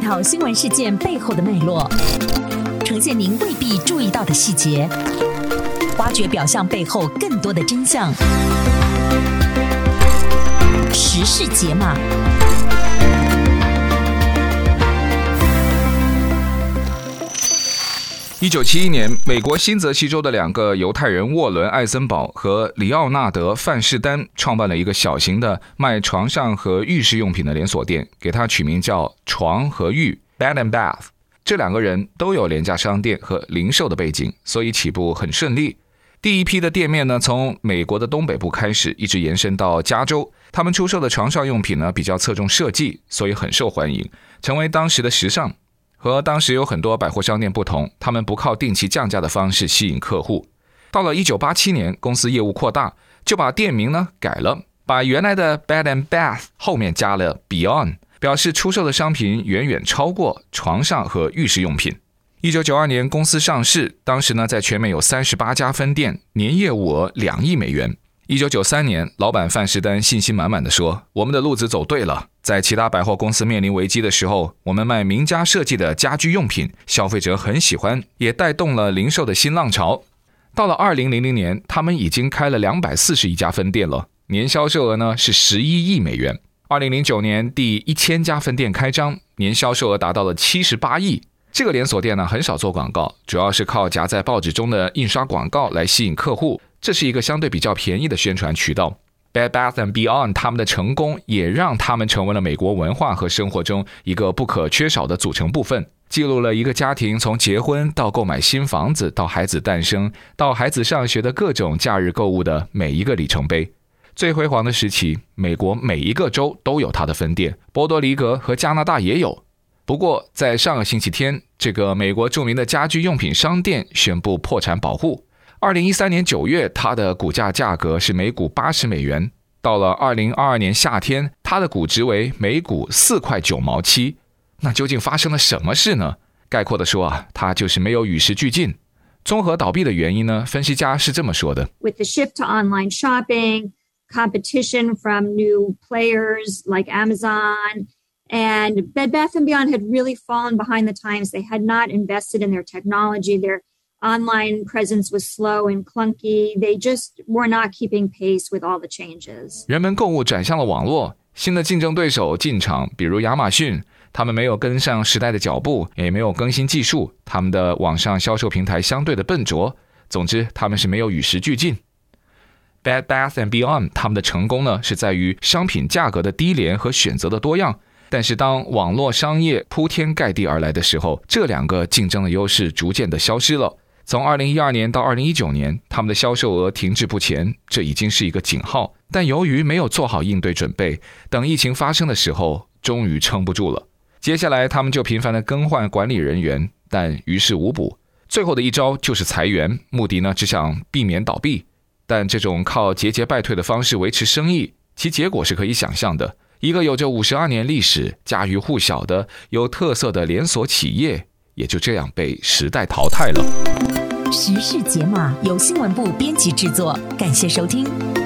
讨新闻事件背后的脉络，呈现您未必注意到的细节，挖掘表象背后更多的真相。时事解码。 1971年，美国新泽西州的两个犹太人沃伦·艾森堡和里奥纳德·范士丹创办了一个小型的卖床上和浴室用品的连锁店，给它取名叫床和浴 Bed and Bath。 这两个人都有廉价商店和零售的背景，所以起步很顺利。第一批的店面呢，从美国的东北部开始，一直延伸到加州。他们出售的床上用品呢，比较侧重设计，所以很受欢迎，成为当时的时尚。和当时有很多百货商店不同，他们不靠定期降价的方式吸引客户。到了1987年，公司业务扩大，就把店名呢改了，把原来的 Bed and Bath 后面加了 Beyond， 表示出售的商品远远超过床上和浴室用品。1992年公司上市，当时呢在全美有38家分店，年业务额2亿美元。1993年，老板范士丹信心满满地说，我们的路子走对了，在其他百货公司面临危机的时候，我们卖名家设计的家居用品，消费者很喜欢，也带动了零售的新浪潮。到了2000年，他们已经开了241家分店了，年销售额呢是11亿美元。2009年第1000家分店开张，年销售额达到了78亿。这个连锁店呢很少做广告，主要是靠夹在报纸中的印刷广告来吸引客户，这是一个相对比较便宜的宣传渠道。Bed Bath & Beyond 他们的成功也让他们成为了美国文化和生活中一个不可缺少的组成部分，记录了一个家庭从结婚到购买新房子，到孩子诞生，到孩子上学的各种假日购物的每一个里程碑。最辉煌的时期，美国每一个州都有它的分店，波多黎各和加拿大也有。不过在上个星期天，这个美国著名的家居用品商店宣布破产保护。2013年9月，它的股价格是每股80美元。到了2022年夏天，它的股值为每股4块9毛7。那究竟发生了什么事呢？概括的说它就是没有与时俱进。综合倒闭的原因呢，分析家是这么说的 ：With the shift to online shopping, competition from new players like Amazon.And Bed Bath & Beyond had really fallen behind the times. They had not invested in their technology. Their online presence was slow and clunky. They just were not keeping pace with all the changes. 人们购物转向了网络，新的竞争对手进场，比如亚马逊，他们没有跟上时代的脚步，也没有更新技术，他们的网上销售平台相对的笨拙。总之，他们是没有与时俱进。Bed Bath & Beyond 他们的成功呢，是在于商品价格的低廉和选择的多样。但是当网络商业铺天盖地而来的时候，这两个竞争的优势逐渐的消失了。从2012年到2019年，他们的销售额停滞不前，这已经是一个警号。但由于没有做好应对准备，等疫情发生的时候，终于撑不住了。接下来他们就频繁的更换管理人员，但于事无补。最后的一招就是裁员，目的呢只想避免倒闭。但这种靠节节败退的方式维持生意，其结果是可以想象的。一个有着52年历史、家喻户晓的有特色的连锁企业，也就这样被时代淘汰了。 时事解码由新闻部编辑制作，感谢收听。